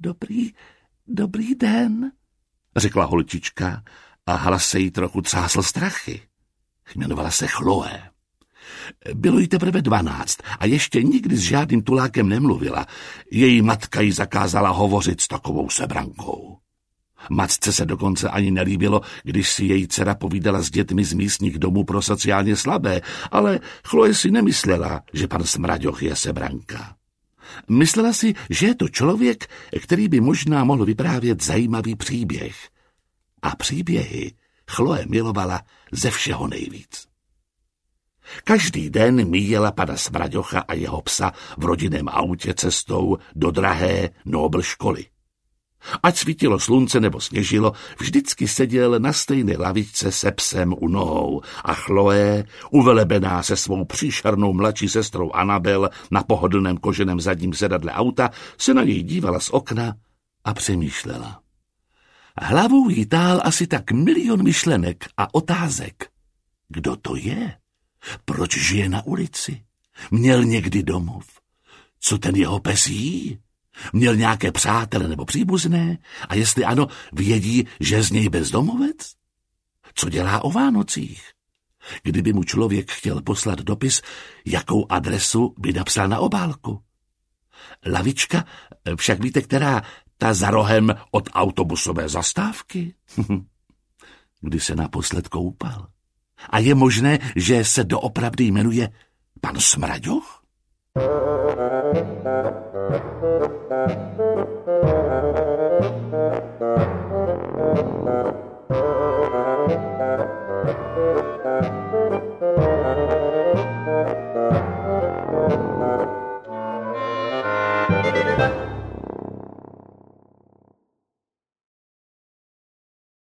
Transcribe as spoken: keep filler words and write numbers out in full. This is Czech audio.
Dobrý, dobrý den, řekla holčička a hlas se jí trochu třásl strachy. Jmenovala se Chloe. Bylo jí teprve dvanáct a ještě nikdy s žádným tulákem nemluvila. Její matka jí zakázala hovořit s takovou sebrankou. Matce se dokonce ani nelíbilo, když si její dcera povídala s dětmi z místních domů pro sociálně slabé, ale Chloe si nemyslela, že pan Smraďoch je sebranka. Myslela si, že je to člověk, který by možná mohl vyprávět zajímavý příběh. A příběhy Chloe milovala ze všeho nejvíc. Každý den míjela pana Smraďocha a jeho psa v rodinném autě cestou do drahé Nobel školy. Ať svítilo slunce nebo sněžilo, vždycky seděl na stejné lavičce se psem u nohou a Chloe, uvelebená se svou příšernou mladší sestrou Anabel na pohodlném koženém zadním sedadle auta, se na něj dívala z okna a přemýšlela. Hlavou jí tál asi tak milion myšlenek a otázek. Kdo to je? Proč žije na ulici? Měl někdy domov? Co ten jeho pes jí? Měl nějaké přátele nebo příbuzné? A jestli ano, vědí, že je z něj bezdomovec? Co dělá o Vánocích? Kdyby mu člověk chtěl poslat dopis, jakou adresu by napsal na obálku? Lavička, však víte, která, ta za rohem od autobusové zastávky? Kdy se naposled koupal? A je možné, že se doopravdy jmenuje pan Smraďoch?